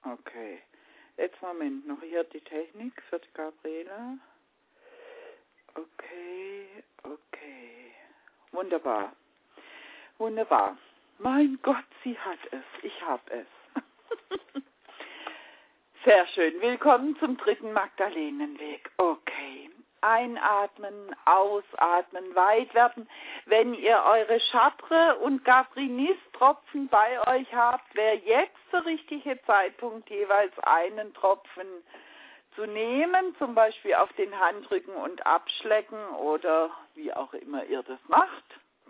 Okay. Jetzt Moment, noch hier die Technik für die Gabriela. Okay. Wunderbar. Wunderbar. Mein Gott, sie hat es. Ich habe es. Sehr schön. Willkommen zum 3. Magdalenenweg. Okay. Einatmen, ausatmen, weit werden. Wenn ihr eure Chatre- und Gabrinis-Tropfen bei euch habt, wäre jetzt der richtige Zeitpunkt, jeweils einen Tropfen zu nehmen, zum Beispiel auf den Handrücken und abschlecken oder wie auch immer ihr das macht.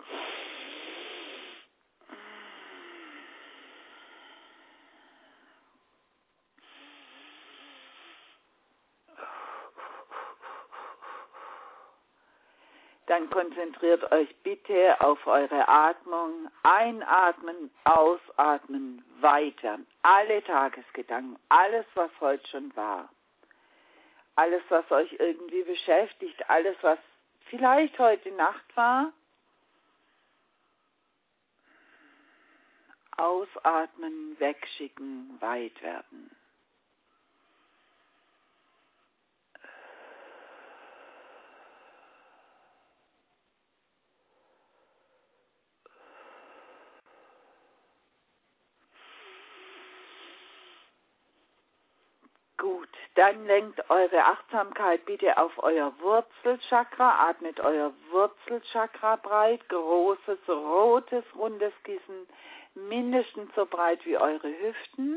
Dann konzentriert euch bitte auf eure Atmung. Einatmen, ausatmen, weit werden. Alle Tagesgedanken, alles, was heute schon war. Alles, was euch irgendwie beschäftigt, alles, was vielleicht heute Nacht war. Ausatmen, wegschicken, weit werden. Gut, dann lenkt eure Achtsamkeit bitte auf euer Wurzelchakra, atmet euer Wurzelchakra breit, großes, rotes, rundes Kissen, mindestens so breit wie eure Hüften.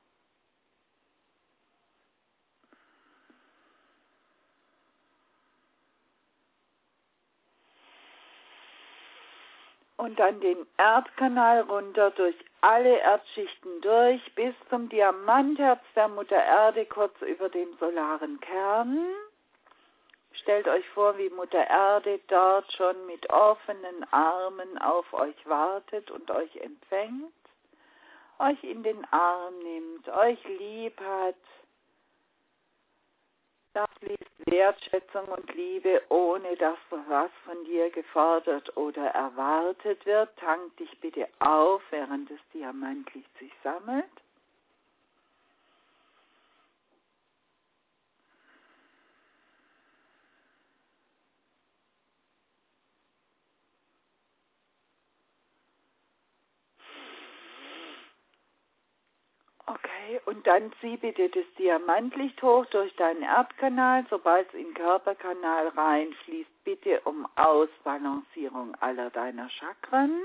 Und dann den Erdkanal runter durch alle Erdschichten durch bis zum Diamantherz der Mutter Erde kurz über dem solaren Kern. Stellt euch vor, wie Mutter Erde dort schon mit offenen Armen auf euch wartet und euch empfängt, euch in den Arm nimmt, euch lieb hat. Da fließt Wertschätzung und Liebe, ohne dass was von dir gefordert oder erwartet wird. Tank dich bitte auf, während das Diamantlicht sich sammelt. Okay, und dann zieh bitte das Diamantlicht hoch durch deinen Erdkanal, sobald es in den Körperkanal reinfließt, bitte um Ausbalancierung aller deiner Chakren.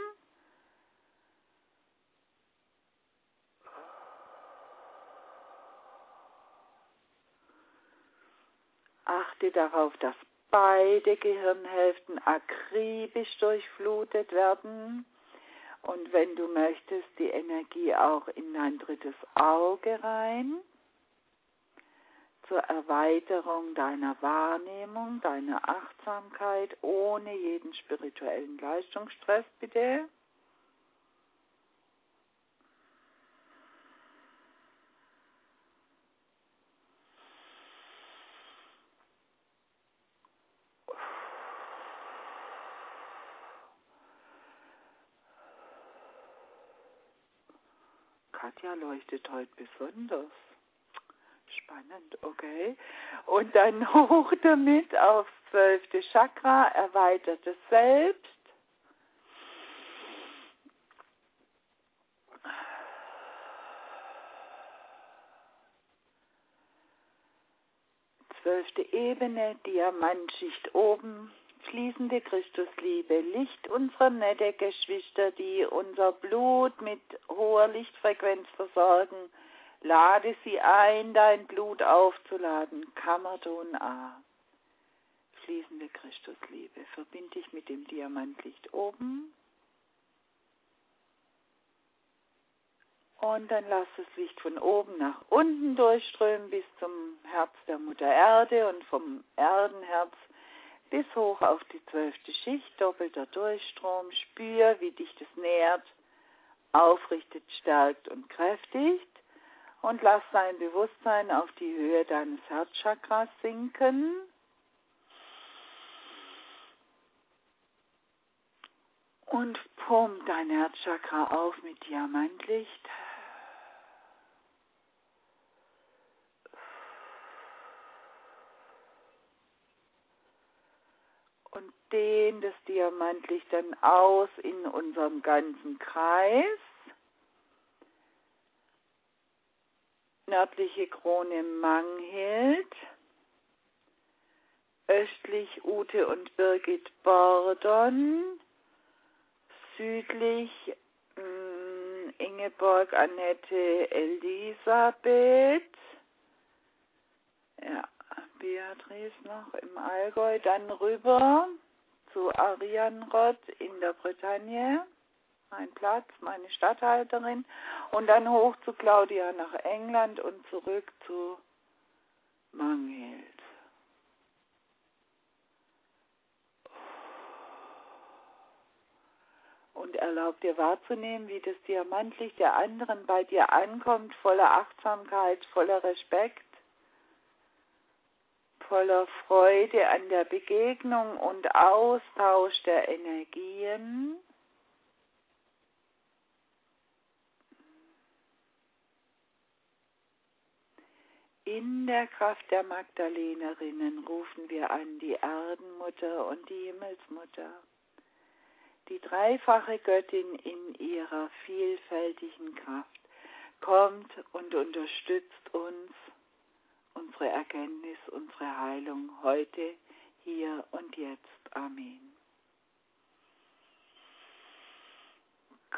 Achte darauf, dass beide Gehirnhälften akribisch durchflutet werden. Und wenn du möchtest, die Energie auch in dein 3. Auge rein, zur Erweiterung deiner Wahrnehmung, deiner Achtsamkeit, ohne jeden spirituellen Leistungsstress, bitte. Katja leuchtet heute besonders. Spannend, okay. Und dann hoch damit aufs 12. Chakra, erweitertes Selbst. Zwölfte Ebene, Diamantschicht oben, fließende Christusliebe, Licht unserer nette Geschwister, die unser Blut mit hoher Lichtfrequenz versorgen. Lade sie ein, dein Blut aufzuladen. Kammerton A. Fließende Christusliebe. Verbind dich mit dem Diamantlicht oben. Und dann lass das Licht von oben nach unten durchströmen bis zum Herz der Mutter Erde und vom Erdenherz bis hoch auf die 12. Schicht, doppelter Durchstrom. Spür, wie dich das nährt, aufrichtet, stärkt und kräftigt. Und lass dein Bewusstsein auf die Höhe deines Herzchakras sinken. Und pump dein Herzchakra auf mit Diamantlicht. dehn das Diamantlicht dann aus in unserem ganzen Kreis. Nördliche Krone Manghild, östlich Ute und Birgit Bordon, südlich Ingeborg Annette Elisabeth, ja, Beatrice noch im Allgäu, dann rüber zu Arianrod in der Bretagne, mein Platz, meine Statthalterin, und dann hoch zu Claudia nach England und zurück zu Manghild. Und erlaub dir wahrzunehmen, wie das Diamantlicht der anderen bei dir ankommt, voller Achtsamkeit, voller Respekt, voller Freude an der Begegnung und Austausch der Energien. In der Kraft der Magdalenerinnen rufen wir an die Erdenmutter und die Himmelsmutter, die dreifache Göttin in ihrer vielfältigen Kraft, kommt und unterstützt uns, unsere Erkenntnis, unsere Heilung heute, hier und jetzt. Amen. Gott.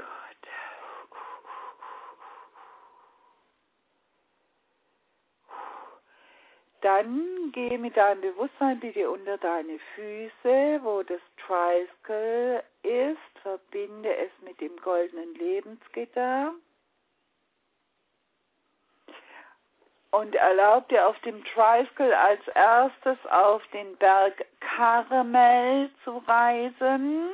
Dann gehe mit deinem Bewusstsein bitte unter deine Füße, wo das Tricycle ist, verbinde es mit dem goldenen Lebensgitter und erlaub dir auf dem Tricycle als erstes auf den Berg Karmel zu reisen.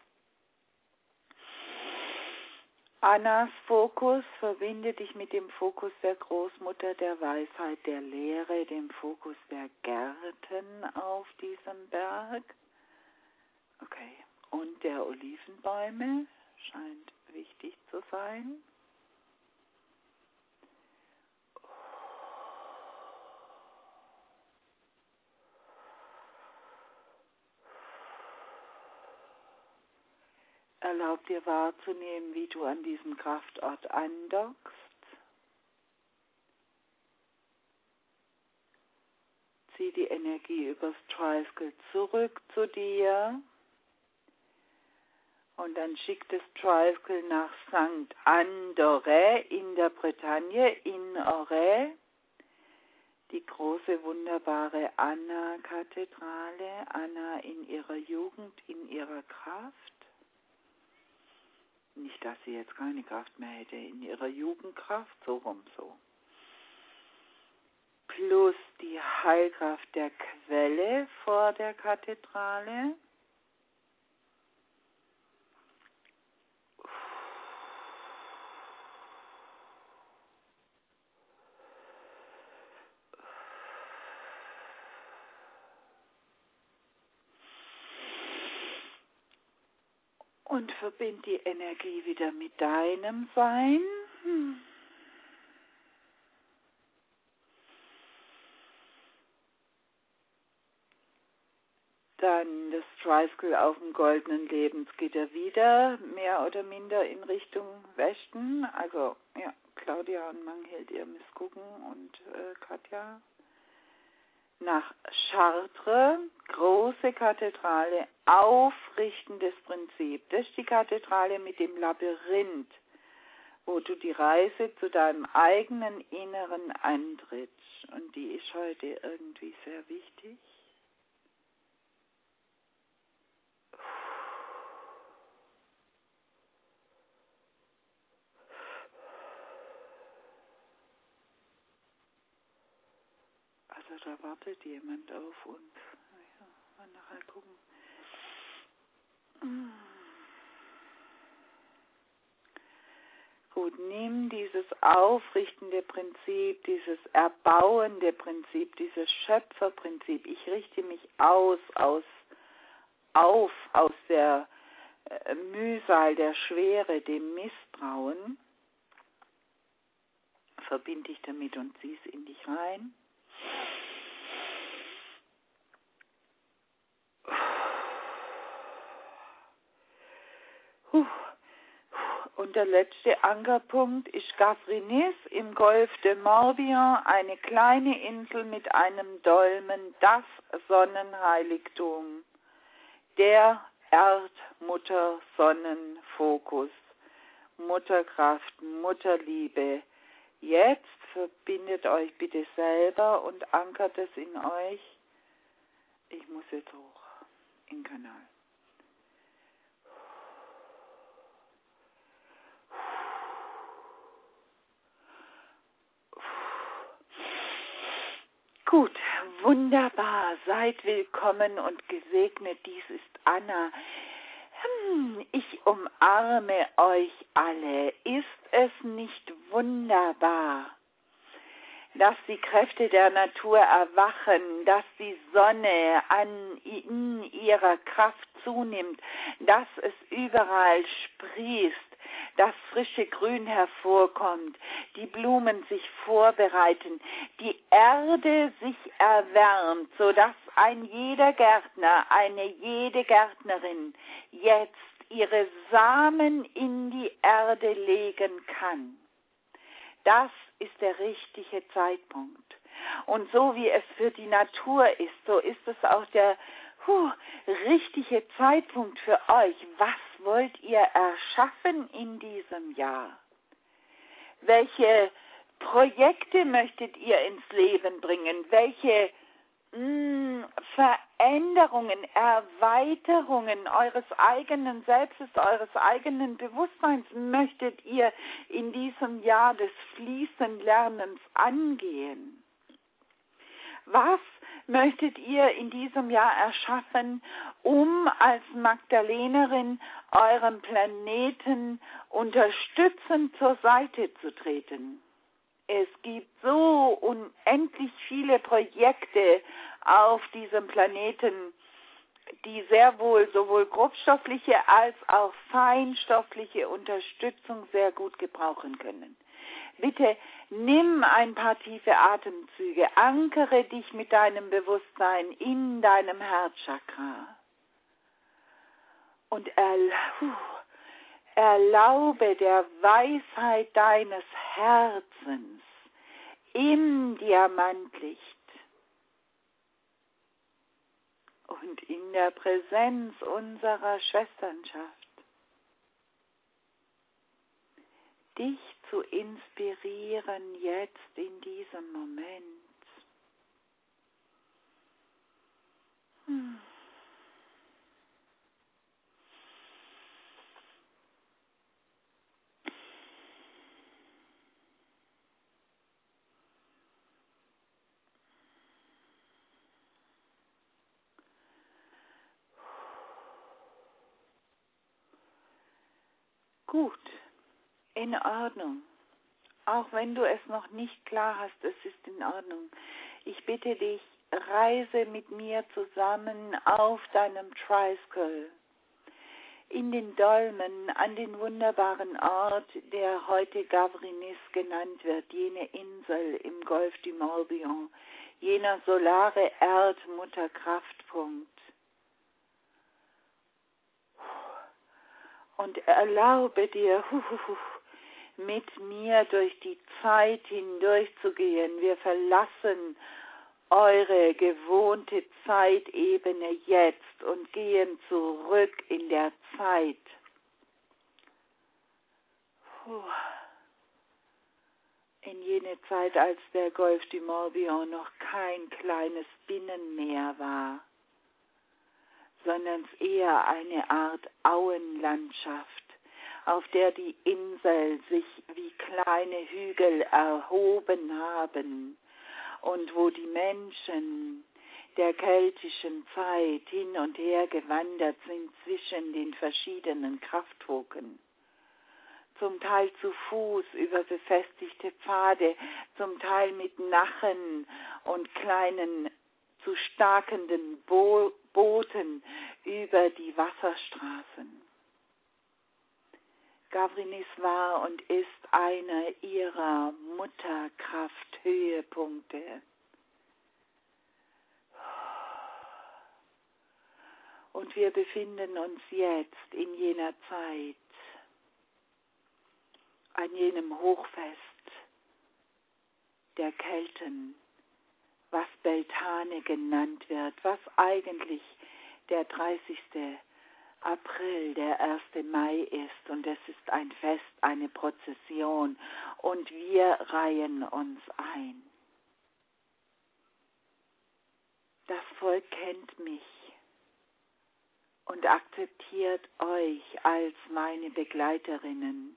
Annas Fokus, verbinde dich mit dem Fokus der Großmutter, der Weisheit, der Lehre, dem Fokus der Gärten auf diesem Berg. Okay, und der Olivenbäume scheint wichtig zu sein. Erlaub dir wahrzunehmen, wie du an diesem Kraftort andockst. Zieh die Energie übers Tricycle zurück zu dir und dann schick das Tricycle nach St. Anne-d'Auray in der Bretagne, in Auray, die große, wunderbare Anna-Kathedrale, Anna in ihrer Jugend, in ihrer Kraft. Nicht, dass sie jetzt keine Kraft mehr hätte, in ihrer Jugendkraft, so rum so. Plus die Heilkraft der Quelle vor der Kathedrale. Und verbind die Energie wieder mit deinem Sein. Dann das Tricycle auf dem goldenen Lebensgitter wieder, mehr oder minder in Richtung Westen. Also, ja, Claudia und Manghild, ihr müsst gucken und Katja. Nach Chartres, große Kathedrale, aufrichtendes Prinzip. Das ist die Kathedrale mit dem Labyrinth, wo du die Reise zu deinem eigenen Inneren antrittst. Und die ist heute irgendwie sehr wichtig. Also da wartet jemand auf uns. Ja, mal nachher gucken. Gut, nimm dieses aufrichtende Prinzip, dieses erbauende Prinzip, dieses Schöpferprinzip. Ich richte mich aus der Mühsal, der Schwere, dem Misstrauen. Verbind dich damit und zieh es in dich rein. Und der letzte Ankerpunkt ist Gavrinis im Golf de Morbihan, eine kleine Insel mit einem Dolmen, das Sonnenheiligtum, der Erdmutter-Sonnenfokus, Mutterkraft, Mutterliebe. Jetzt verbindet euch bitte selber und ankert es in euch. Ich muss jetzt hoch in den Kanal. Gut, wunderbar, seid willkommen und gesegnet, dies ist Anna. Ich umarme euch alle. Ist es nicht wunderbar, dass die Kräfte der Natur erwachen, dass die Sonne in ihrer Kraft zunimmt, dass es überall sprießt, das frische Grün hervorkommt, die Blumen sich vorbereiten, die Erde sich erwärmt, sodass ein jeder Gärtner, eine jede Gärtnerin jetzt ihre Samen in die Erde legen kann. Das ist der richtige Zeitpunkt. Und so wie es für die Natur ist, so ist es auch der richtige Zeitpunkt für euch. Was wollt ihr erschaffen in diesem Jahr? Welche Projekte möchtet ihr ins Leben bringen? Welche Veränderungen, Erweiterungen eures eigenen Selbstes, eures eigenen Bewusstseins möchtet ihr in diesem Jahr des Fließenlernens angehen? Was möchtet ihr in diesem Jahr erschaffen, um als Magdalenerin eurem Planeten unterstützend zur Seite zu treten? Es gibt so unendlich viele Projekte auf diesem Planeten, die sehr wohl sowohl grobstoffliche als auch feinstoffliche Unterstützung sehr gut gebrauchen können. Bitte nimm ein paar tiefe Atemzüge, ankere dich mit deinem Bewusstsein in deinem Herzchakra und erlaube der Weisheit deines Herzens im Diamantlicht und in der Präsenz unserer Schwesternschaft dich zu inspirieren jetzt in diesem Moment. Gut, in Ordnung. Auch wenn du es noch nicht klar hast, es ist in Ordnung. Ich bitte dich, reise mit mir zusammen auf deinem Tricycle in den Dolmen an den wunderbaren Ort, der heute Gavrinis genannt wird, jene Insel im Golf du Morbihan, jener solare Erdmutterkraftpunkt. Und erlaube dir, mit mir durch die Zeit hindurchzugehen. Wir verlassen eure gewohnte Zeitebene jetzt und gehen zurück in der Zeit. In jene Zeit, als der Golf du Morbihan noch kein kleines Binnenmeer war, sondern eher eine Art Auenlandschaft, auf der die Inseln sich wie kleine Hügel erhoben haben und wo die Menschen der keltischen Zeit hin und her gewandert sind zwischen den verschiedenen Kraftwogen. Zum Teil zu Fuß über befestigte Pfade, zum Teil mit Nachen und kleinen zu starkenden Booten über die Wasserstraßen. Gavrinis war und ist einer ihrer Mutterkrafthöhepunkte. Und wir befinden uns jetzt in jener Zeit, an jenem Hochfest der Kelten, was Beltane genannt wird, was eigentlich der 30. April, der 1. Mai ist, und es ist ein Fest, eine Prozession, und wir reihen uns ein. Das Volk kennt mich und akzeptiert euch als meine Begleiterinnen.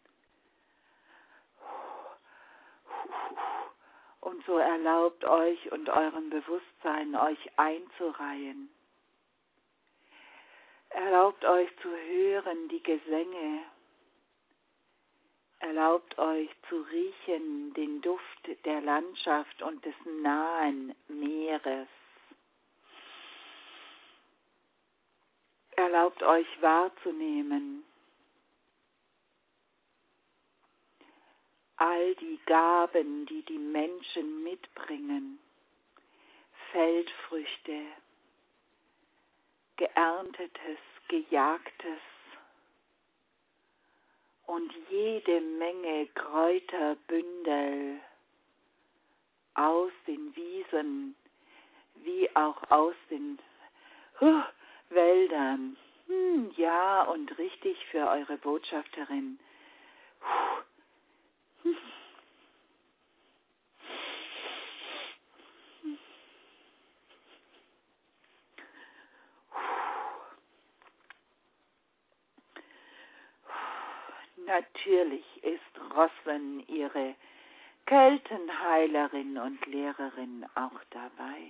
Und so erlaubt euch und eurem Bewusstsein, euch einzureihen. Erlaubt euch zu hören die Gesänge. Erlaubt euch zu riechen den Duft der Landschaft und des nahen Meeres. Erlaubt euch wahrzunehmen all die Gaben, die die Menschen mitbringen, Feldfrüchte, Geerntetes, Gejagtes und jede Menge Kräuterbündel aus den Wiesen wie auch aus den Wäldern. Ja, und richtig für eure Botschafterin. Natürlich ist Roswen, ihre Keltenheilerin und Lehrerin, auch dabei.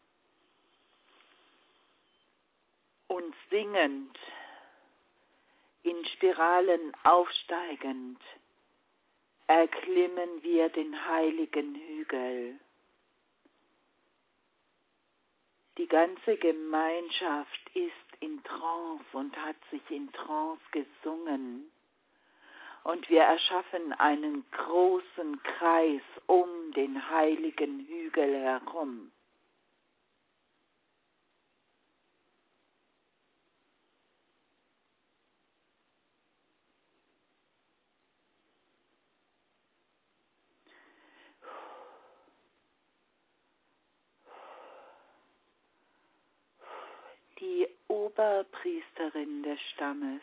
Und singend, in Spiralen aufsteigend, erklimmen wir den heiligen Hügel. Die ganze Gemeinschaft ist in Trance und hat sich in Trance gesungen. Und wir erschaffen einen großen Kreis um den heiligen Hügel herum. Die Oberpriesterin des Stammes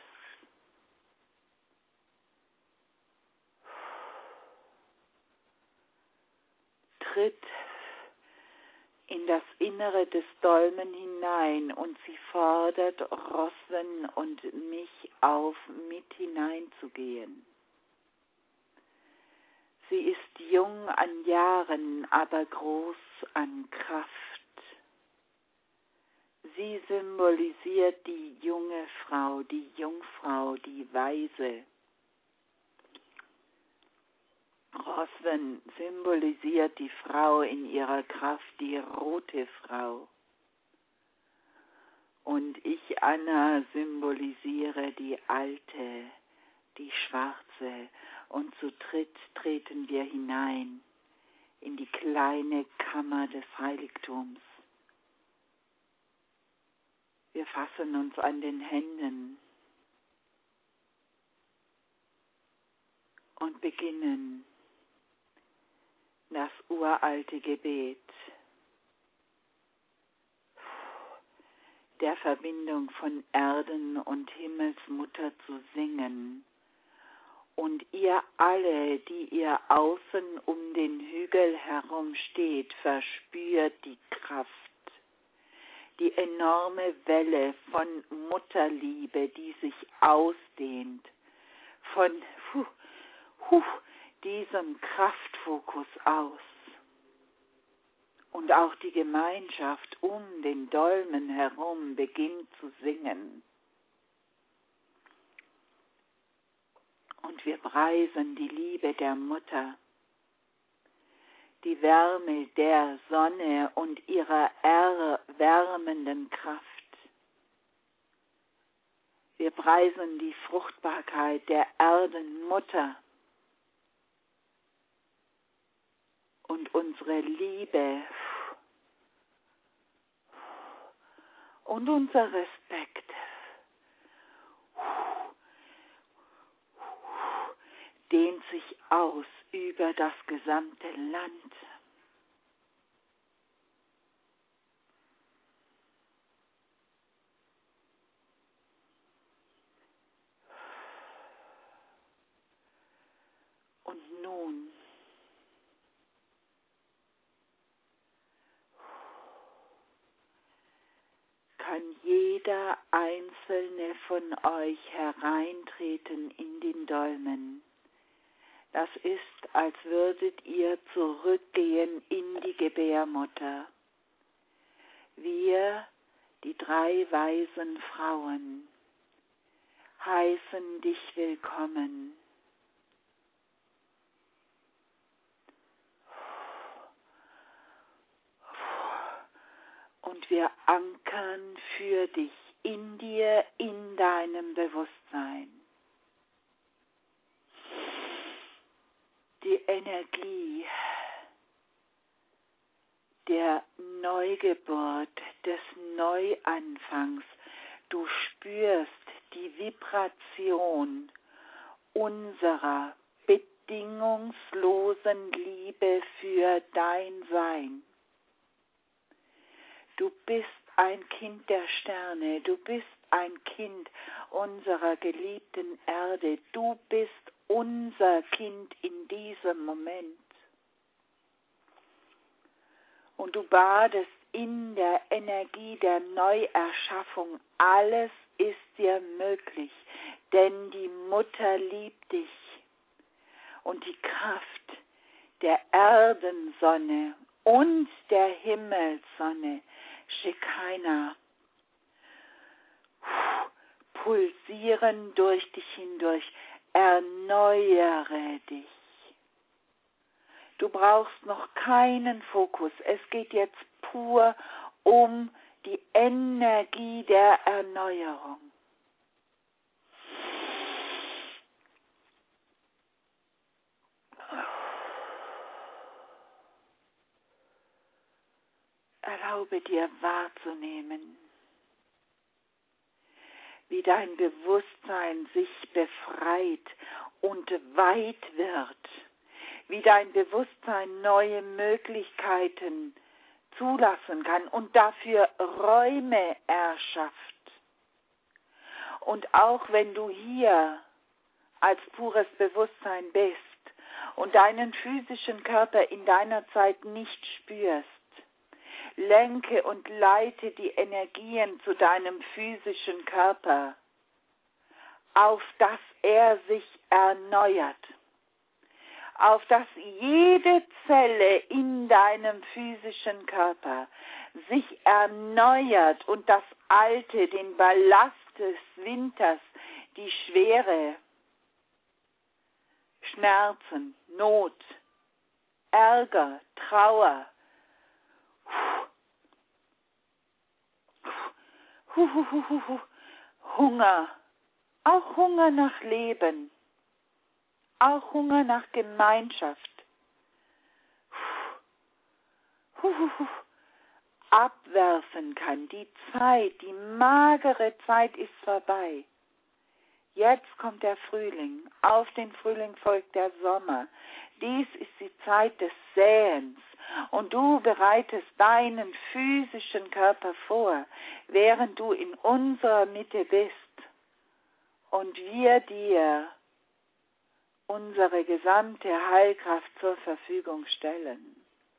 tritt in das Innere des Dolmen hinein und sie fordert Roswen und mich auf, mit hineinzugehen. Sie ist jung an Jahren, aber groß an Kraft. Sie symbolisiert die junge Frau, die Jungfrau, die Weise. Roswen symbolisiert die Frau in ihrer Kraft, die rote Frau. Und ich, Anna, symbolisiere die alte, die schwarze. Und zu dritt treten wir hinein in die kleine Kammer des Heiligtums. Wir fassen uns an den Händen und beginnen das uralte Gebet der Verbindung von Erden- und Himmelsmutter zu singen. Und ihr alle, die ihr außen um den Hügel herum steht, verspürt die Kraft, die enorme Welle von Mutterliebe, die sich ausdehnt, von diesem Kraftfokus aus. Und auch die Gemeinschaft um den Dolmen herum beginnt zu singen. Und wir preisen die Liebe der Mutter, die Wärme der Sonne und ihrer erwärmenden Kraft. Wir preisen die Fruchtbarkeit der Erdenmutter und unsere Liebe und unser Respekt dehnt sich aus über das gesamte Land. Und nun kann jeder einzelne von euch hereintreten in den Dolmen. Das ist, als würdet ihr zurückgehen in die Gebärmutter. Wir, die 3 weisen Frauen, heißen dich willkommen. Und wir ankern für dich in dir, in deinem Bewusstsein. Die Energie der Neugeburt, des Neuanfangs. Du spürst die Vibration unserer bedingungslosen Liebe für dein Sein. Du bist ein Kind der Sterne, du bist ein Kind unserer geliebten Erde, du bist unser Kind in diesem Moment. Und du badest in der Energie der Neuerschaffung. Alles ist dir möglich, denn die Mutter liebt dich. Und die Kraft der Erdensonne und der Himmelssonne, Shekinah, pulsieren durch dich hindurch. Erneuere dich. Du brauchst noch keinen Fokus. Es geht jetzt pur um die Energie der Erneuerung. Erlaube dir wahrzunehmen, wie dein Bewusstsein sich befreit und weit wird, wie dein Bewusstsein neue Möglichkeiten zulassen kann und dafür Räume erschafft. Und auch wenn du hier als pures Bewusstsein bist und deinen physischen Körper in deiner Zeit nicht spürst, lenke und leite die Energien zu deinem physischen Körper, auf dass er sich erneuert, auf dass jede Zelle in deinem physischen Körper sich erneuert und das Alte, den Ballast des Winters, die Schwere, Schmerzen, Not, Ärger, Trauer, Hunger, auch Hunger nach Leben, auch Hunger nach Gemeinschaft, abwerfen kann. Die Zeit, die magere Zeit ist vorbei. Jetzt kommt der Frühling. Auf den Frühling folgt der Sommer. Dies ist die Zeit des Säens. Und du bereitest deinen physischen Körper vor, während du in unserer Mitte bist. Und wir dir unsere gesamte Heilkraft zur Verfügung stellen.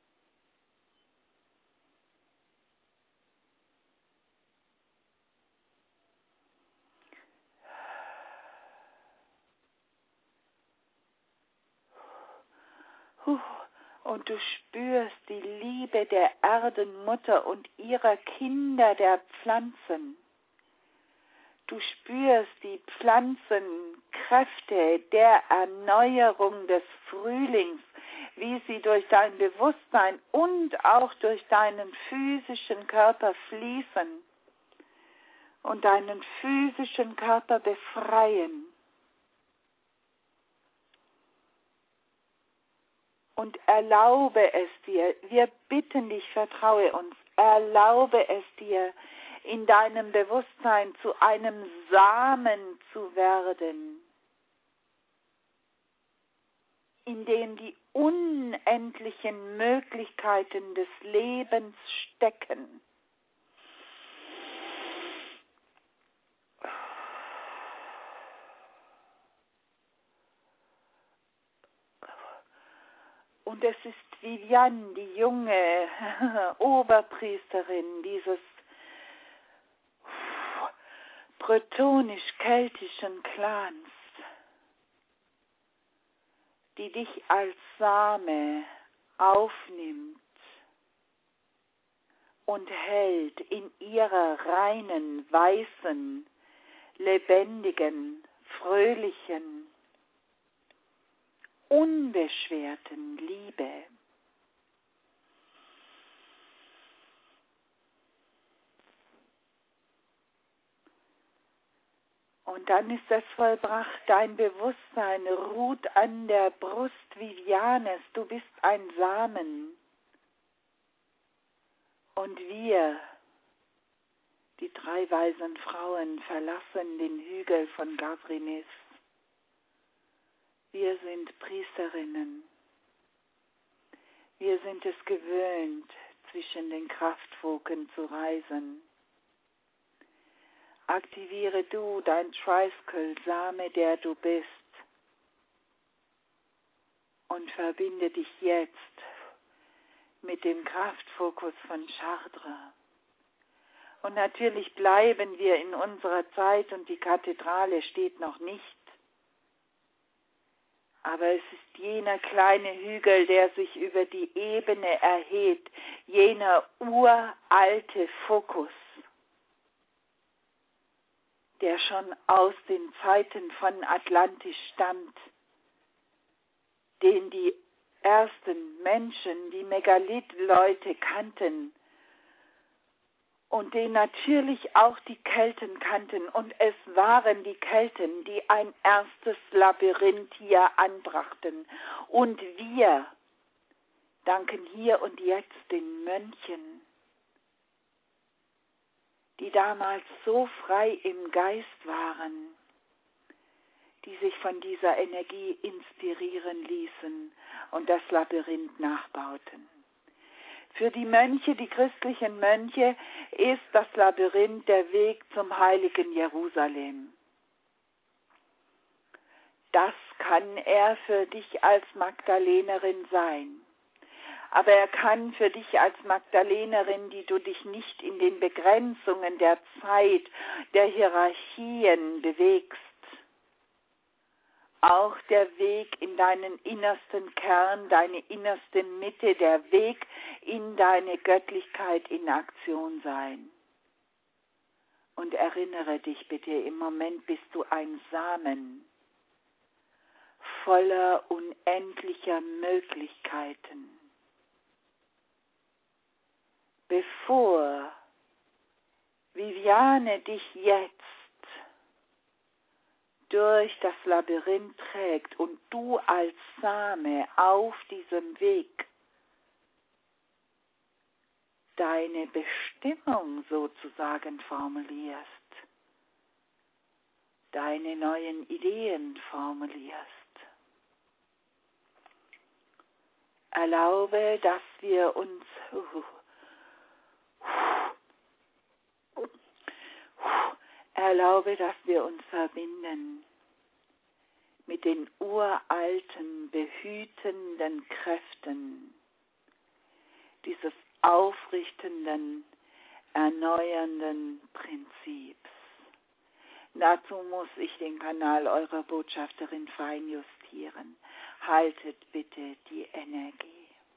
Und du spürst die Liebe der Erdenmutter und ihrer Kinder, der Pflanzen. Du spürst die Pflanzenkräfte der Erneuerung des Frühlings, wie sie durch dein Bewusstsein und auch durch deinen physischen Körper fließen und deinen physischen Körper befreien. Und erlaube es dir, wir bitten dich, vertraue uns, erlaube es dir, in deinem Bewusstsein zu einem Samen zu werden. in dem die unendlichen Möglichkeiten des Lebens stecken. Und es ist Viviane, die junge Oberpriesterin dieses bretonisch-keltischen Clans, die dich als Same aufnimmt und hält in ihrer reinen, weißen, lebendigen, fröhlichen, unbeschwerten Liebe. Und dann ist es vollbracht, dein Bewusstsein ruht an der Brust Vivianes, du bist ein Samen. Und wir, die 3 weisen Frauen, verlassen den Hügel von Gavrinis. Wir sind Priesterinnen. Wir sind es gewöhnt, zwischen den Kraftfunken zu reisen. Aktiviere du dein Tricycle, Same, der du bist, und verbinde dich jetzt mit dem Kraftfokus von Chartres. Und natürlich bleiben wir in unserer Zeit und die Kathedrale steht noch nicht. Aber es ist jener kleine Hügel, der sich über die Ebene erhebt, jener uralte Fokus, der schon aus den Zeiten von Atlantis stammt, den die ersten Menschen, die Megalith-Leute kannten und den natürlich auch die Kelten kannten. Und es waren die Kelten, die ein erstes Labyrinth hier anbrachten. Und wir danken hier und jetzt den Mönchen, die damals so frei im Geist waren, die sich von dieser Energie inspirieren ließen und das Labyrinth nachbauten. Für die Mönche, die christlichen Mönche, ist das Labyrinth der Weg zum heiligen Jerusalem. Das kann er für dich als Magdalenerin sein. Aber er kann für dich als Magdalenerin, die du dich nicht in den Begrenzungen der Zeit, der Hierarchien bewegst, auch der Weg in deinen innersten Kern, deine innerste Mitte, der Weg in deine Göttlichkeit in Aktion sein. Und erinnere dich bitte, im Moment bist du ein Samen voller unendlicher Möglichkeiten. Bevor Viviane dich jetzt durch das Labyrinth trägt und du als Same auf diesem Weg deine Bestimmung sozusagen formulierst, deine neuen Ideen formulierst. Erlaube, dass wir uns verbinden mit den uralten, behütenden Kräften dieses aufrichtenden, erneuernden Prinzips. Dazu muss ich den Kanal eurer Botschafterin fein justieren. Haltet bitte die Energie.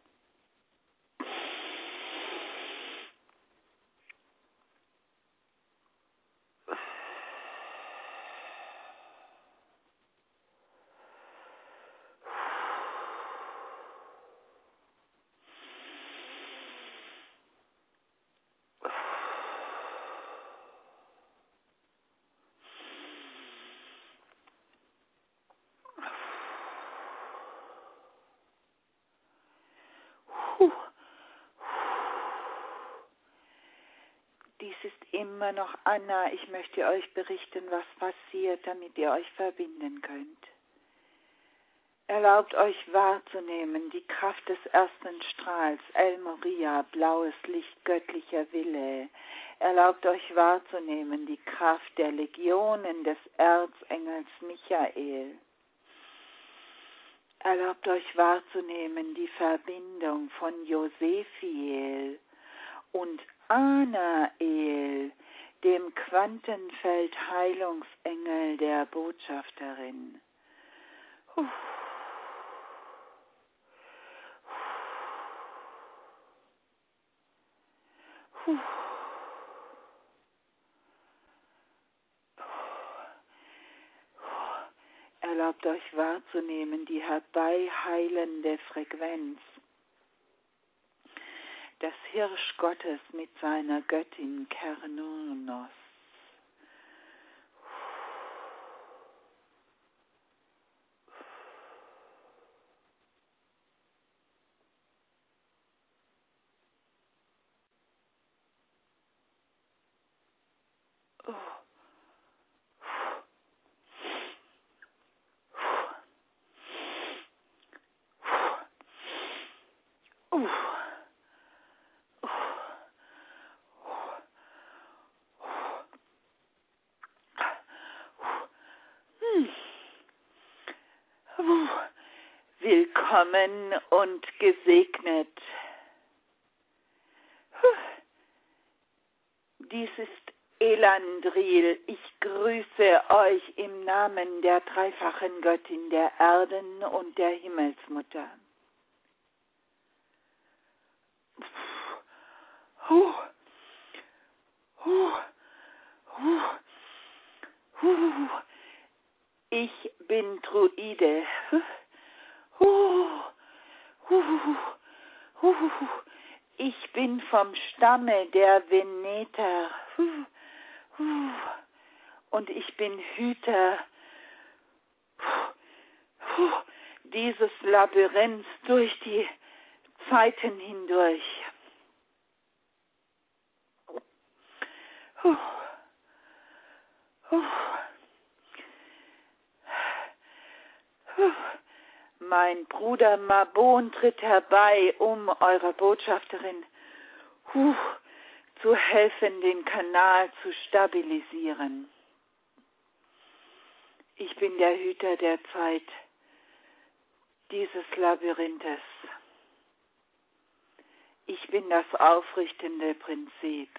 Dies ist immer noch Anna. Ich möchte euch berichten, was passiert, damit ihr euch verbinden könnt. Erlaubt euch wahrzunehmen die Kraft des ersten Strahls, El Moria, blaues Licht, göttlicher Wille. Erlaubt euch wahrzunehmen die Kraft der Legionen des Erzengels Michael. Erlaubt euch wahrzunehmen die Verbindung von Josephiel und Anael, dem Quantenfeld-Heilungsengel der Botschafterin. Erlaubt euch wahrzunehmen die herbeiheilende Frequenz des Hirschgottes mit seiner Göttin Kernunos. Willkommen und gesegnet. Dies ist Elandril. Ich grüße euch im Namen der dreifachen Göttin der Erden und der Himmelsmutter. Ich bin Druide. Ich bin vom Stamme der Veneter und ich bin Hüter dieses Labyrinths durch die Zeiten hindurch. Mein Bruder Mabon tritt herbei, um eurer Botschafterin zu helfen, den Kanal zu stabilisieren. Ich bin der Hüter der Zeit dieses Labyrinthes. Ich bin das aufrichtende Prinzip.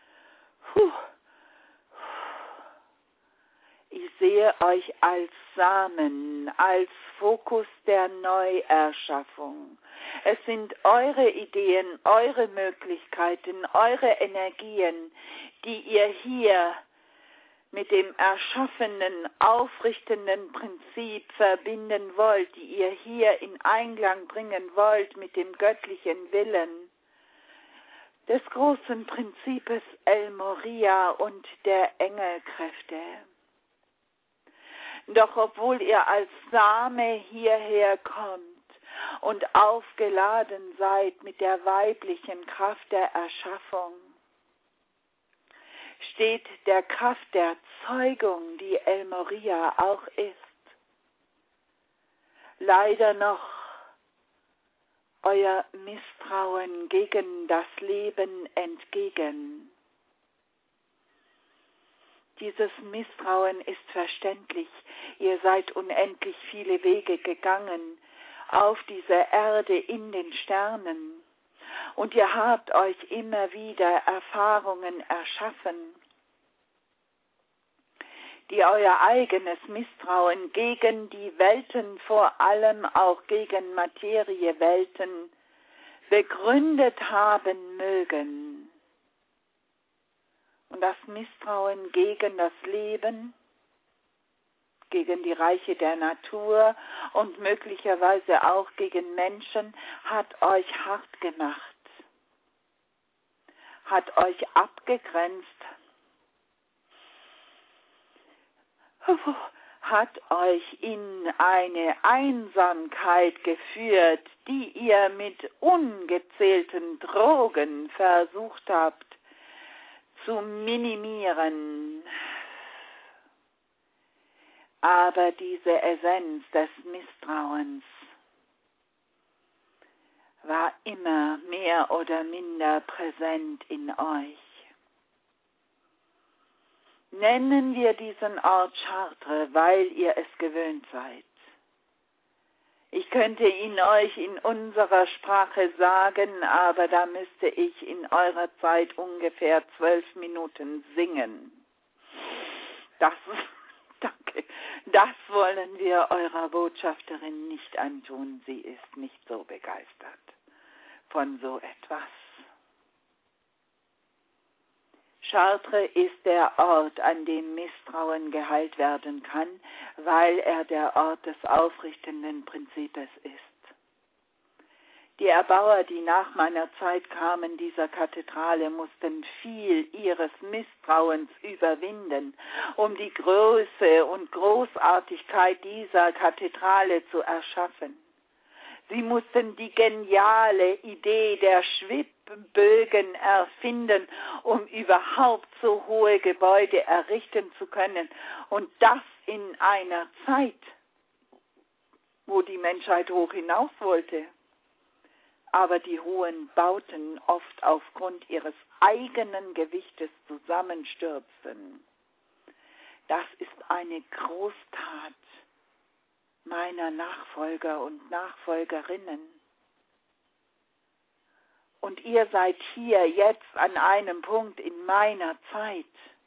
Ich sehe euch als Samen, als Fokus der Neuerschaffung. Es sind eure Ideen, eure Möglichkeiten, eure Energien, die ihr hier mit dem erschaffenen, aufrichtenden Prinzip verbinden wollt, die ihr hier in Einklang bringen wollt mit dem göttlichen Willen des großen Prinzips El Moria und der Engelkräfte. Doch obwohl ihr als Same hierher kommt und aufgeladen seid mit der weiblichen Kraft der Erschaffung, steht der Kraft der Zeugung, die El Moria auch ist, leider noch euer Misstrauen gegen das Leben entgegen. Dieses Misstrauen ist verständlich. Ihr seid unendlich viele Wege gegangen auf dieser Erde in den Sternen. Und ihr habt euch immer wieder Erfahrungen erschaffen, die euer eigenes Misstrauen gegen die Welten, vor allem auch gegen Materiewelten, begründet haben mögen. Und das Misstrauen gegen das Leben, gegen die Reiche der Natur und möglicherweise auch gegen Menschen hat euch hart gemacht, hat euch abgegrenzt, hat euch in eine Einsamkeit geführt, die ihr mit ungezählten Drogen versucht habt zu minimieren. Aber diese Essenz des Misstrauens war immer mehr oder minder präsent in euch. Nennen wir diesen Ort Chartres, weil ihr es gewöhnt seid. Ich könnte ihn euch in unserer Sprache sagen, aber da müsste ich in eurer Zeit ungefähr 12 Minuten singen. Danke. Das wollen wir eurer Botschafterin nicht antun. Sie ist nicht so begeistert von so etwas. Chartres ist der Ort, an dem Misstrauen geheilt werden kann, weil er der Ort des aufrichtenden Prinzips ist. Die Erbauer, die nach meiner Zeit kamen, dieser Kathedrale, mussten viel ihres Misstrauens überwinden, um die Größe und Großartigkeit dieser Kathedrale zu erschaffen. Sie mussten die geniale Idee der Schwibbögen erfinden, um überhaupt so hohe Gebäude errichten zu können. Und das in einer Zeit, wo die Menschheit hoch hinaus wollte. Aber die hohen Bauten oft aufgrund ihres eigenen Gewichtes zusammenstürzen. Das ist eine Großtat meiner Nachfolger und Nachfolgerinnen. Und ihr seid hier jetzt an einem Punkt in meiner Zeit,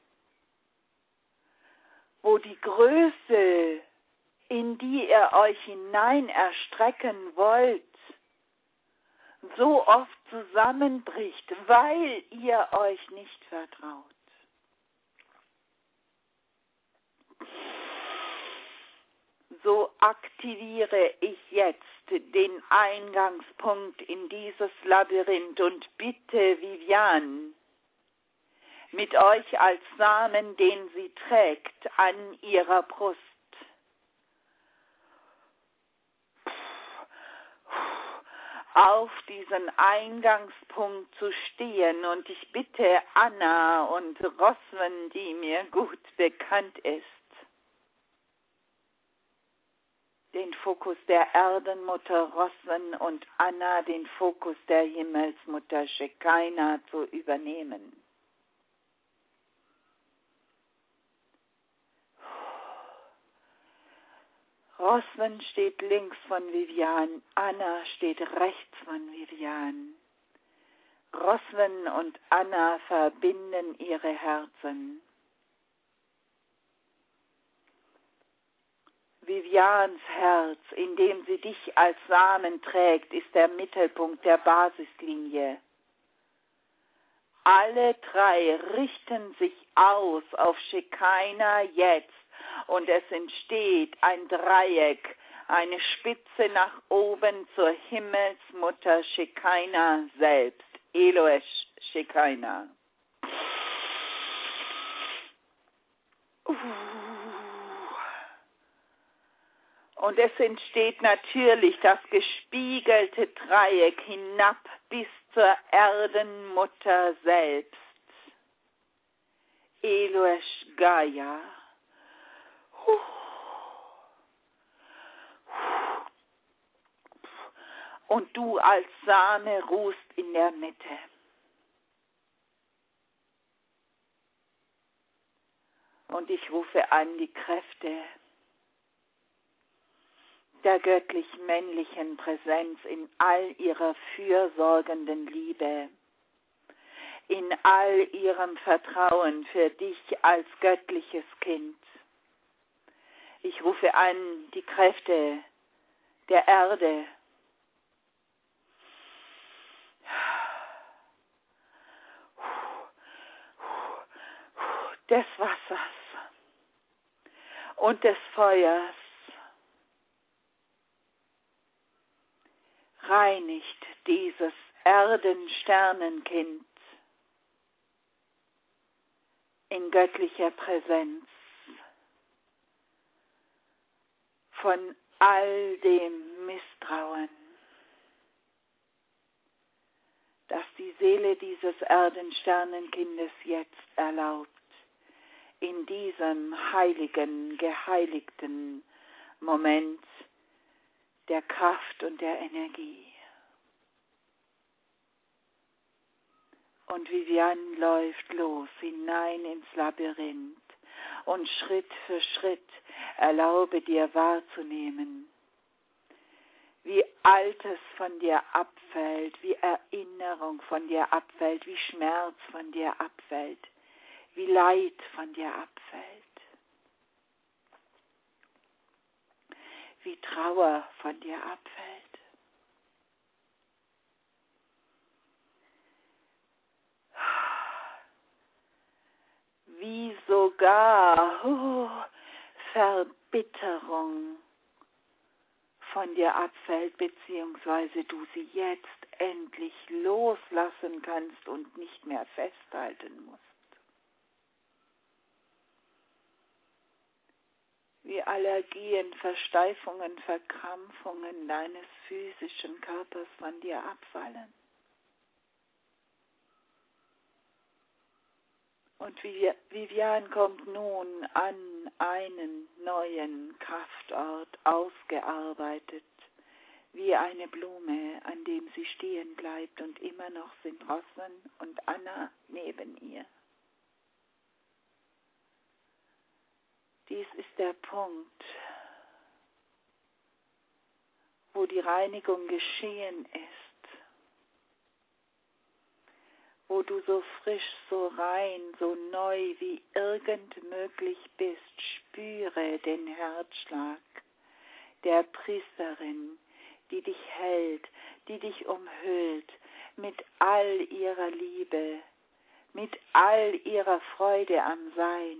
wo die Größe, in die ihr euch hinein erstrecken wollt, so oft zusammenbricht, weil ihr euch nicht vertraut. So aktiviere ich jetzt den Eingangspunkt in dieses Labyrinth und bitte Viviane, mit euch als Samen, den sie trägt, an ihrer Brust, auf diesen Eingangspunkt zu stehen. Und ich bitte Anna und Roswen, die mir gut bekannt ist, den Fokus der Erdenmutter Roswen und Anna den Fokus der Himmelsmutter Shekinah zu übernehmen. Roswen steht links von Viviane, Anna steht rechts von Viviane. Roswen und Anna verbinden ihre Herzen. Vivians Herz, in dem sie dich als Samen trägt, ist der Mittelpunkt der Basislinie. Alle drei richten sich aus auf Shekinah jetzt und es entsteht ein Dreieck, eine Spitze nach oben zur Himmelsmutter Shekinah selbst, Elohesh Shekinah. Und es entsteht natürlich das gespiegelte Dreieck hinab bis zur Erdenmutter selbst. Elohesh Gaia. Und du als Same ruhst in der Mitte. Und ich rufe an die Kräfte der göttlich-männlichen Präsenz in all ihrer fürsorgenden Liebe, in all ihrem Vertrauen für dich als göttliches Kind. Ich rufe an die Kräfte der Erde, des Wassers und des Feuers. Reinigt dieses Erdensternenkind in göttlicher Präsenz von all dem Misstrauen, das die Seele dieses Erdensternenkindes jetzt erlaubt, in diesem heiligen, geheiligten Moment der Kraft und der Energie. Und Vivian läuft los hinein ins Labyrinth und Schritt für Schritt erlaube dir wahrzunehmen, wie Altes von dir abfällt, wie Erinnerung von dir abfällt, wie Schmerz von dir abfällt, wie Leid von dir abfällt, wie Trauer von dir abfällt. Wie sogar Verbitterung von dir abfällt, beziehungsweise du sie jetzt endlich loslassen kannst und nicht mehr festhalten musst. Wie Allergien, Versteifungen, Verkrampfungen deines physischen Körpers von dir abfallen. Und Vivian kommt nun an einen neuen Kraftort, ausgearbeitet, wie eine Blume, an dem sie stehen bleibt, und immer noch sind Rosman und Anna neben ihr. Dies ist der Punkt, wo die Reinigung geschehen ist, wo du so frisch, so rein, so neu wie irgend möglich bist. Spüre den Herzschlag der Priesterin, die dich hält, die dich umhüllt mit all ihrer Liebe, mit all ihrer Freude am Sein.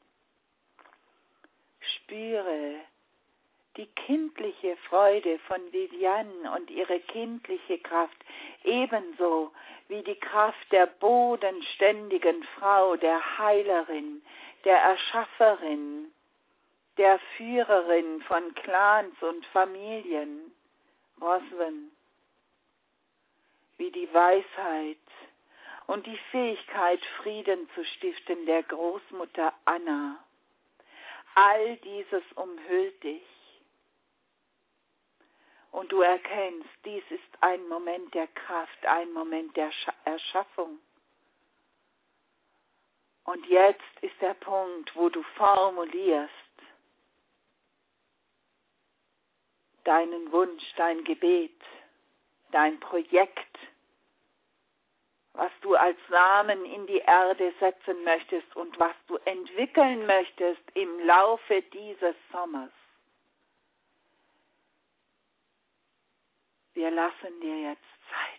Spüre die kindliche Freude von Vivian und ihre kindliche Kraft, ebenso wie die Kraft der bodenständigen Frau, der Heilerin, der Erschafferin, der Führerin von Clans und Familien, Rosman, wie die Weisheit und die Fähigkeit, Frieden zu stiften, der Großmutter Anna. All dieses umhüllt dich. Und du erkennst, dies ist ein Moment der Kraft, ein Moment der Erschaffung. Und jetzt ist der Punkt, wo du formulierst deinen Wunsch, dein Gebet, dein Projekt, was du als Samen in die Erde setzen möchtest und was du entwickeln möchtest im Laufe dieses Sommers. Wir lassen dir jetzt Zeit.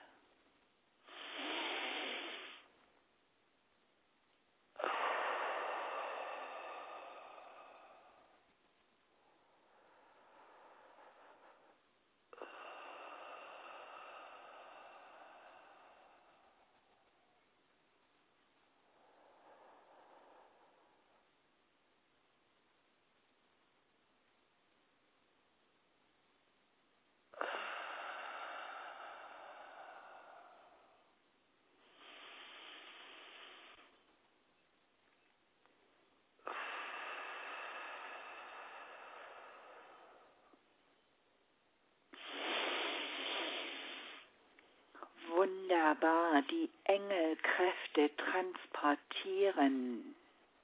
Wunderbar, die Engelkräfte transportieren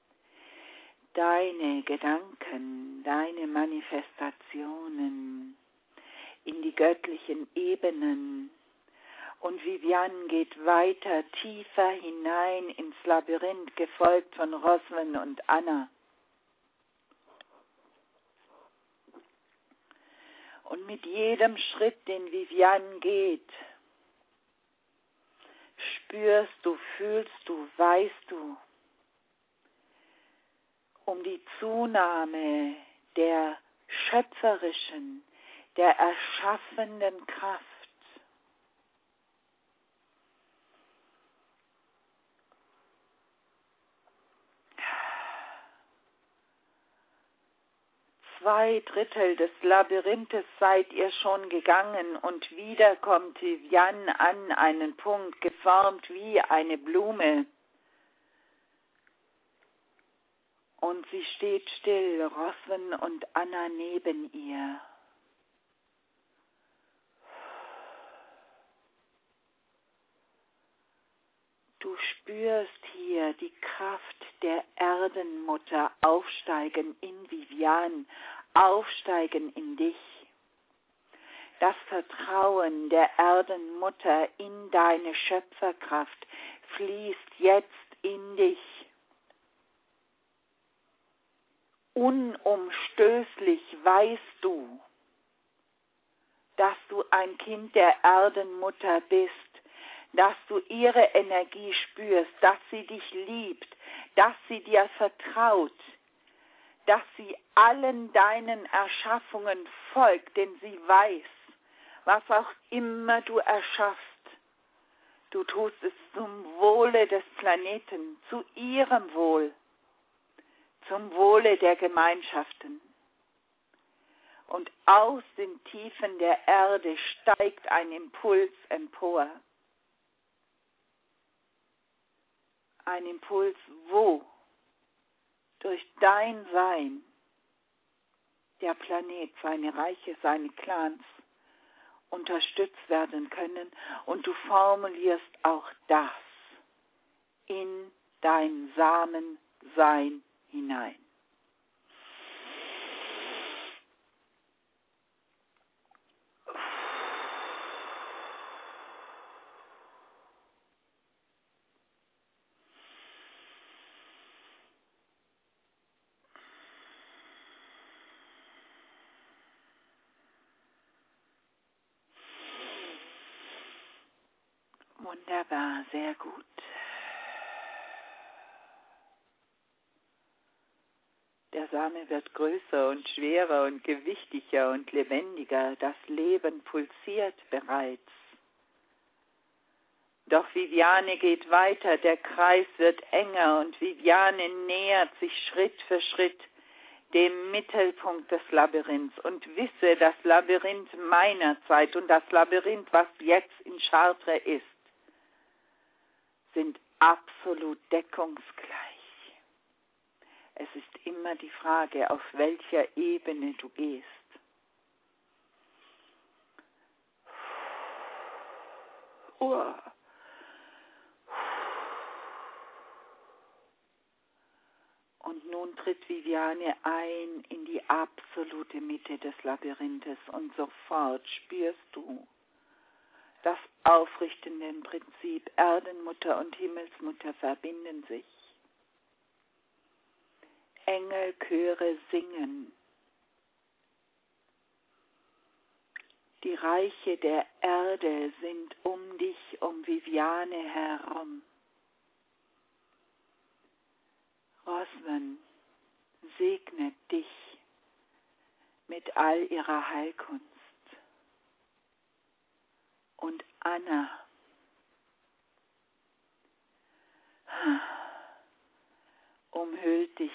deine Gedanken, deine Manifestationen in die göttlichen Ebenen. Und Vivian geht weiter, tiefer hinein ins Labyrinth, gefolgt von Rosman und Anna. Und mit jedem Schritt, den Vivian geht, spürst du, fühlst du, weißt du um die Zunahme der schöpferischen, der erschaffenden Kraft. Zwei Drittel des Labyrinthes seid ihr schon gegangen und wieder kommt Vivian an einen Punkt, geformt wie eine Blume. Und sie steht still, Roswin und Anna neben ihr. Du spürst hier die Kraft der Erdenmutter aufsteigen in Vivian, aufsteigen in dich. Das Vertrauen der Erdenmutter in deine Schöpferkraft fließt jetzt in dich. Unumstößlich weißt du, dass du ein Kind der Erdenmutter bist, dass du ihre Energie spürst, dass sie dich liebt, dass sie dir vertraut, dass sie allen deinen Erschaffungen folgt, denn sie weiß, was auch immer du erschaffst. Du tust es zum Wohle des Planeten, zu ihrem Wohl, zum Wohle der Gemeinschaften. Und aus den Tiefen der Erde steigt ein Impuls empor. Ein Impuls, wo durch dein Sein der Planet, seine Reiche, seine Clans unterstützt werden können. Und du formulierst auch das in dein Samensein hinein. Wunderbar, sehr gut. Der Same wird größer und schwerer und gewichtiger und lebendiger. Das Leben pulsiert bereits. Doch Viviane geht weiter, der Kreis wird enger und Viviane nähert sich Schritt für Schritt dem Mittelpunkt des Labyrinths und wisse, das Labyrinth meiner Zeit und das Labyrinth, was jetzt in Chartres ist, sind absolut deckungsgleich. Es ist immer die Frage, auf welcher Ebene du gehst. Und nun tritt Viviane ein in die absolute Mitte des Labyrinthes und sofort spürst du das aufrichtende Prinzip. Erdenmutter und Himmelsmutter verbinden sich. Engelchöre singen. Die Reiche der Erde sind um dich, um Viviane herum. Roswin segnet dich mit all ihrer Heilkunst. Und Anna umhüllt dich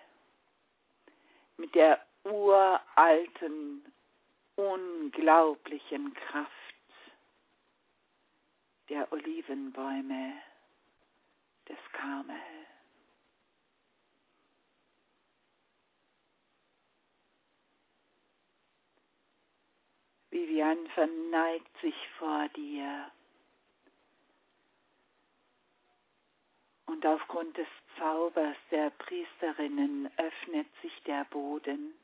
mit der uralten, unglaublichen Kraft der Olivenbäume des Karmel. Vivian verneigt sich vor dir und aufgrund des Zaubers der Priesterinnen öffnet sich der Boden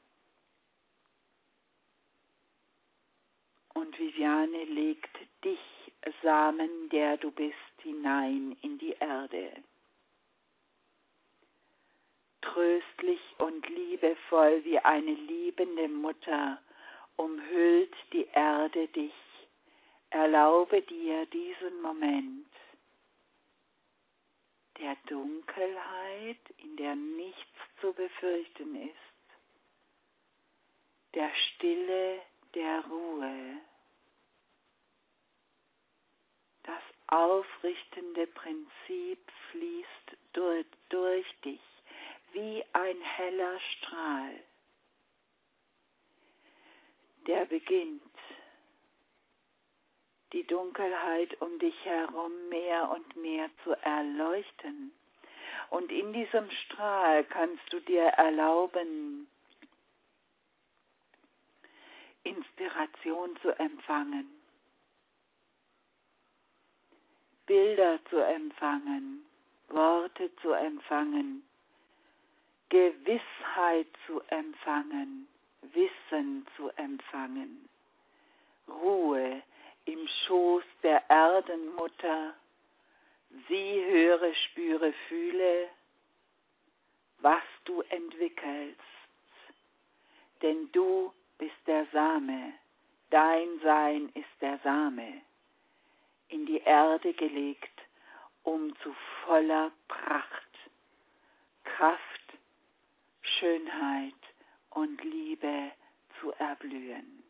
und Viviane legt dich, Samen, der du bist, hinein in die Erde. Tröstlich und liebevoll wie eine liebende Mutter umhüllt die Erde dich. Erlaube dir diesen Moment der Dunkelheit, in der nichts zu befürchten ist, der Stille, der Ruhe, das aufrichtende Prinzip fließt durch dich wie ein heller Strahl, der beginnt, die Dunkelheit um dich herum mehr und mehr zu erleuchten. Und in diesem Strahl kannst du dir erlauben, Inspiration zu empfangen, Bilder zu empfangen, Worte zu empfangen, Gewissheit zu empfangen, Wissen zu empfangen, Ruhe im Schoß der Erdenmutter. Sie höre, spüre, fühle, was du entwickelst, denn du bist der Same, dein Sein ist der Same, in die Erde gelegt, um zu voller Pracht, Kraft, Schönheit und Liebe zu erblühen.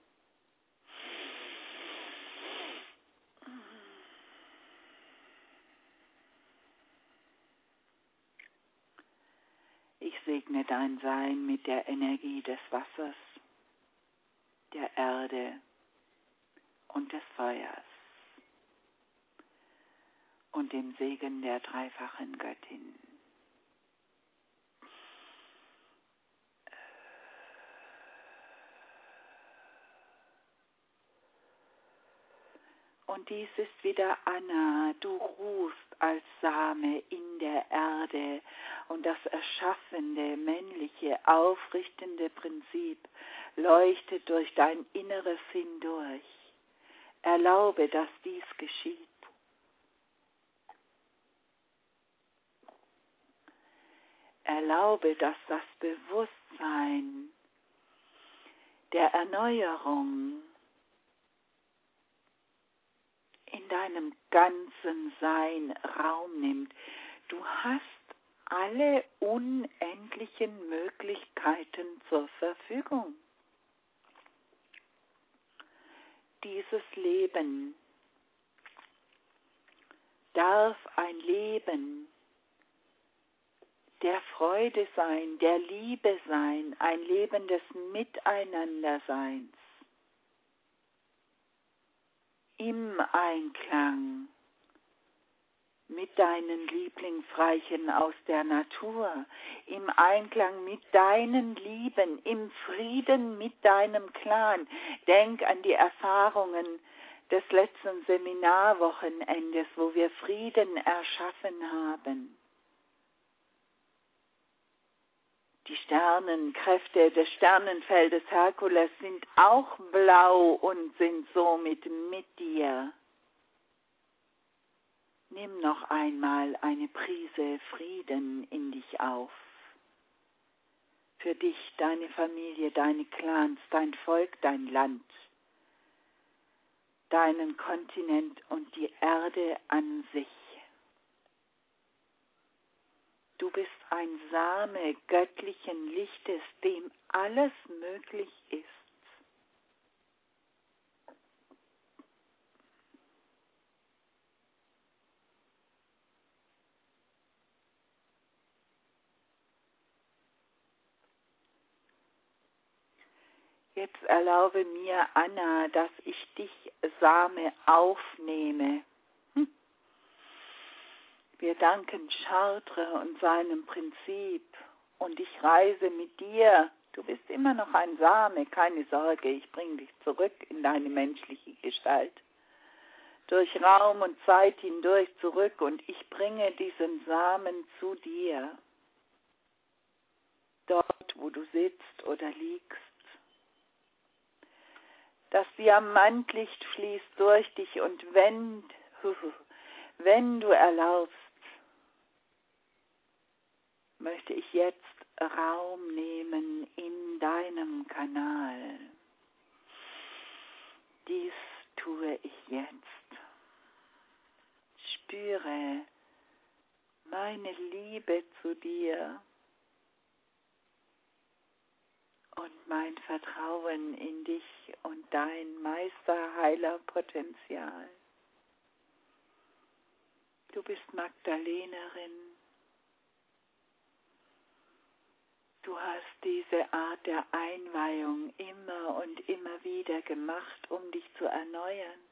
Ich segne dein Sein mit der Energie des Wassers, der Erde und des Feuers und dem Segen der dreifachen Göttin. Und dies ist wieder Anna, du ruhst als Same in der Erde und das erschaffende, männliche, aufrichtende Prinzip leuchtet durch dein Inneres hindurch. Erlaube, dass dies geschieht. Erlaube, dass das Bewusstsein der Erneuerung in deinem ganzen Sein Raum nimmt. Du hast alle unendlichen Möglichkeiten zur Verfügung. Dieses Leben darf ein Leben der Freude sein, der Liebe sein, ein Leben des Miteinanderseins. Im Einklang mit deinen Lieblingsreichen aus der Natur, im Einklang mit deinen Lieben, im Frieden mit deinem Clan. Denk an die Erfahrungen des letzten Seminarwochenendes, wo wir Frieden erschaffen haben. Die Sternenkräfte des Sternenfeldes Herkules sind auch blau und sind somit mit dir. Nimm noch einmal eine Prise Frieden in dich auf. Für dich, deine Familie, deine Clans, dein Volk, dein Land, deinen Kontinent und die Erde an sich. Du bist ein Same göttlichen Lichtes, dem alles möglich ist. Jetzt erlaube mir, Anna, dass ich dich, Same, aufnehme. Wir danken Chartres und seinem Prinzip und ich reise mit dir. Du bist immer noch ein Same, keine Sorge, ich bringe dich zurück in deine menschliche Gestalt. Durch Raum und Zeit hindurch zurück und ich bringe diesen Samen zu dir. Dort, wo du sitzt oder liegst. Das Diamantlicht fließt durch dich und wenn du erlaubst, möchte ich jetzt Raum nehmen in deinem Kanal. Dies tue ich jetzt. Spüre meine Liebe zu dir und mein Vertrauen in dich und dein Meisterheilerpotenzial. Du bist Magdalenerin. Du hast diese Art der Einweihung immer und immer wieder gemacht, um dich zu erneuern.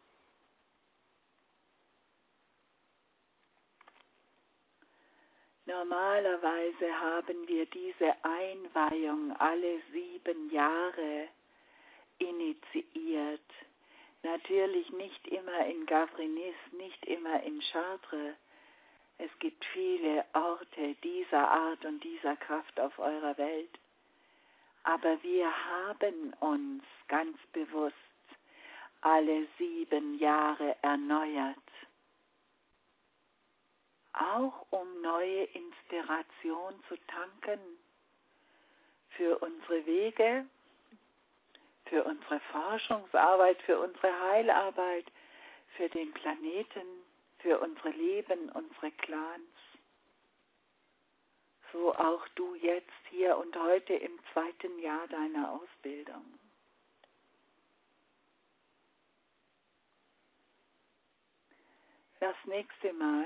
Normalerweise haben wir diese Einweihung alle 7 Jahre initiiert. Natürlich nicht immer in Gavrinis, nicht immer in Chartres. Es gibt viele Orte dieser Art und dieser Kraft auf eurer Welt. Aber wir haben uns ganz bewusst alle 7 Jahre erneuert. Auch um neue Inspiration zu tanken für unsere Wege, für unsere Forschungsarbeit, für unsere Heilarbeit, für den Planeten, für unsere Leben, unsere Clans. So auch du jetzt, hier und heute im 2. Jahr deiner Ausbildung. Das nächste Mal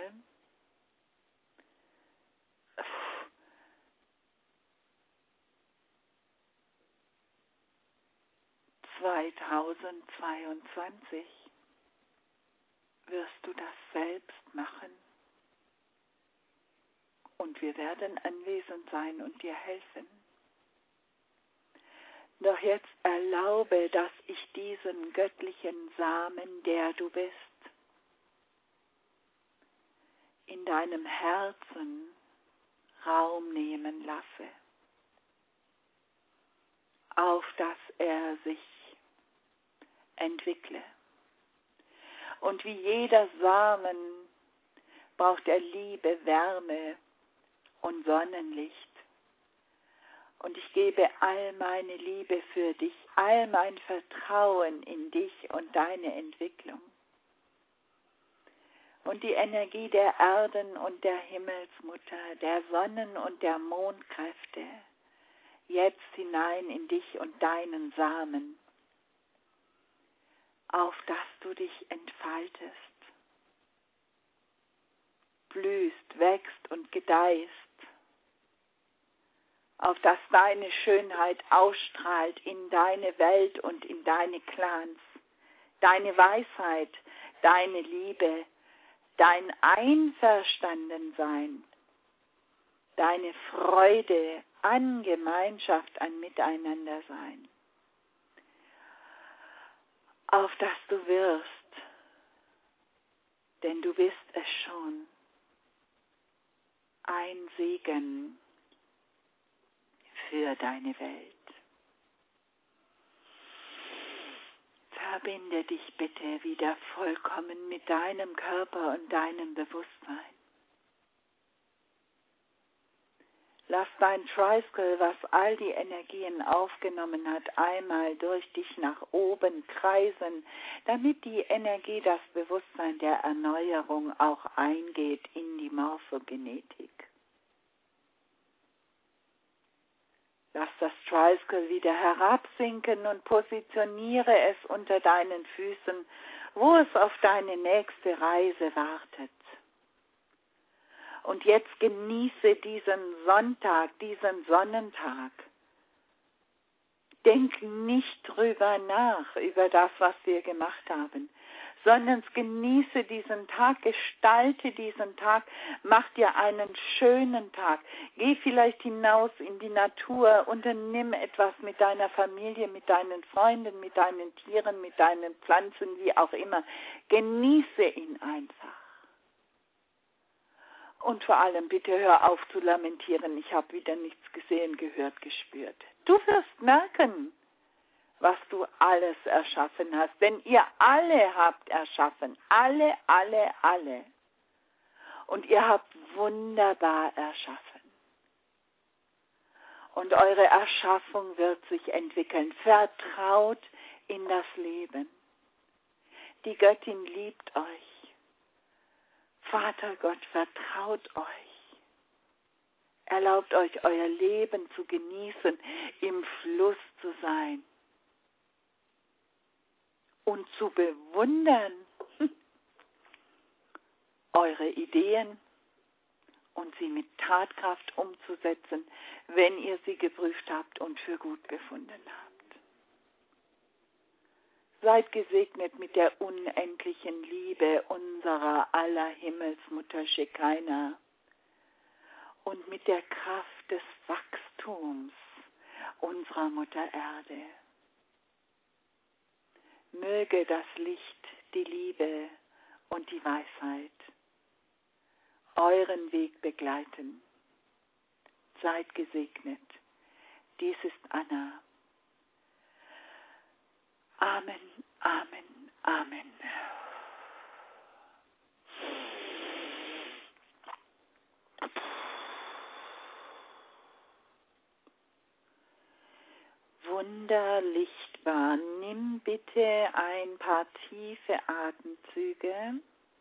2022 wirst du das selbst machen. Und wir werden anwesend sein und dir helfen. Doch jetzt erlaube, dass ich diesen göttlichen Samen, der du bist, in deinem Herzen Raum nehmen lasse, auf dass er sich entwickle. Und wie jeder Samen braucht er Liebe, Wärme und Sonnenlicht. Und ich gebe all meine Liebe für dich, all mein Vertrauen in dich und deine Entwicklung. Und die Energie der Erden und der Himmelsmutter, der Sonnen- und der Mondkräfte, jetzt hinein in dich und deinen Samen, auf dass du dich entfaltest, blühst, wächst und gedeihst, auf dass deine Schönheit ausstrahlt in deine Welt und in deine Clans, deine Weisheit, deine Liebe, dein Einverstandensein, deine Freude an Gemeinschaft, an Miteinandersein, auf dass du wirst, denn du bist es schon, ein Segen für deine Welt. Verbinde dich bitte wieder vollkommen mit deinem Körper und deinem Bewusstsein. Lass dein Tricycle, was all die Energien aufgenommen hat, einmal durch dich nach oben kreisen, damit die Energie, das Bewusstsein der Erneuerung auch eingeht in die Morphogenetik. Lass das Tricycle wieder herabsinken und positioniere es unter deinen Füßen, wo es auf deine nächste Reise wartet. Und jetzt genieße diesen Sonntag, diesen Sonnentag. Denk nicht drüber nach, über das, was wir gemacht haben, sondern genieße diesen Tag, gestalte diesen Tag, mach dir einen schönen Tag. Geh vielleicht hinaus in die Natur, unternimm etwas mit deiner Familie, mit deinen Freunden, mit deinen Tieren, mit deinen Pflanzen, wie auch immer. Genieße ihn einfach. Und vor allem bitte hör auf zu lamentieren, ich habe wieder nichts gesehen, gehört, gespürt. Du wirst merken, was du alles erschaffen hast. Denn ihr alle habt erschaffen. Alle. Und ihr habt wunderbar erschaffen. Und eure Erschaffung wird sich entwickeln. Vertraut in das Leben. Die Göttin liebt euch. Vater Gott vertraut euch. Erlaubt euch, euer Leben zu genießen, im Fluss zu sein. Und zu bewundern eure Ideen und sie mit Tatkraft umzusetzen, wenn ihr sie geprüft habt und für gut befunden habt. Seid gesegnet mit der unendlichen Liebe unserer aller Himmelsmutter Shekinah und mit der Kraft des Wachstums unserer Mutter Erde. Möge das Licht, die Liebe und die Weisheit euren Weg begleiten. Seid gesegnet. Dies ist Anna. Amen, Amen, Amen. Wunderlichtbar. Nimm bitte ein paar tiefe Atemzüge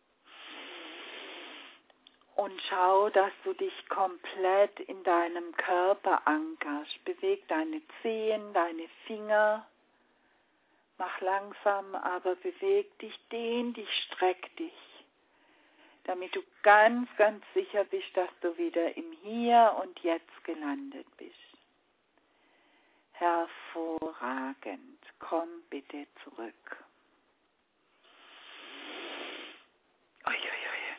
und schau, dass du dich komplett in deinem Körper ankerst. Beweg deine Zehen, deine Finger. Mach langsam, aber beweg dich, dehn dich, streck dich, damit du ganz, ganz sicher bist, dass du wieder im Hier und Jetzt gelandet bist. Hervorragend. Komm bitte zurück. Ui, ui, ui.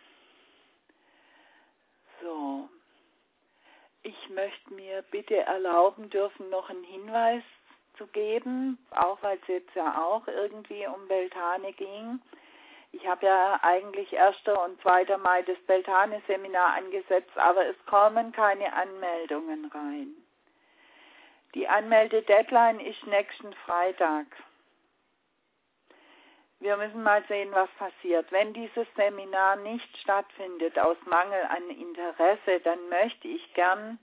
So. Ich möchte mir bitte erlauben dürfen, noch einen Hinweis zu geben, auch weil es jetzt ja auch irgendwie um Beltane ging. Ich habe ja eigentlich 1. und 2. Mai das Beltane-Seminar angesetzt, aber es kommen keine Anmeldungen rein. Die Anmelde-Deadline ist nächsten Freitag. Wir müssen mal sehen, was passiert. Wenn dieses Seminar nicht stattfindet, aus Mangel an Interesse, dann möchte ich gern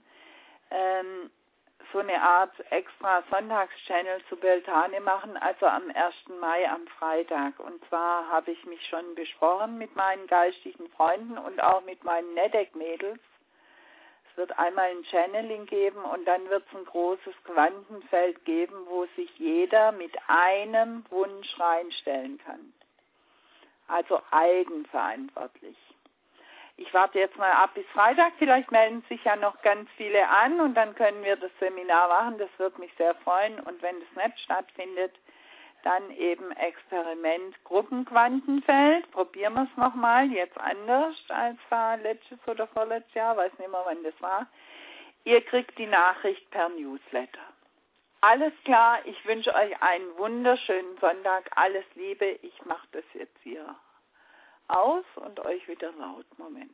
so eine Art extra Sonntagschannel zu Beltane machen, also am 1. Mai, am Freitag. Und zwar habe ich mich schon besprochen mit meinen geistigen Freunden und auch mit meinen Nedek-Mädels. Es wird einmal ein Channeling geben und dann wird es ein großes Quantenfeld geben, wo sich jeder mit einem Wunsch reinstellen kann. Also eigenverantwortlich. Ich warte jetzt mal ab bis Freitag, vielleicht melden sich ja noch ganz viele an und dann können wir das Seminar machen, das würde mich sehr freuen. Und wenn das nicht stattfindet, dann eben Experiment Gruppenquantenfeld. Probieren wir es nochmal, jetzt anders als letztes oder vorletztes Jahr, weiß nicht mehr, wann das war. Ihr kriegt die Nachricht per Newsletter. Alles klar, ich wünsche euch einen wunderschönen Sonntag, alles Liebe. Ich mache das jetzt hier aus und euch wieder laut. Moment.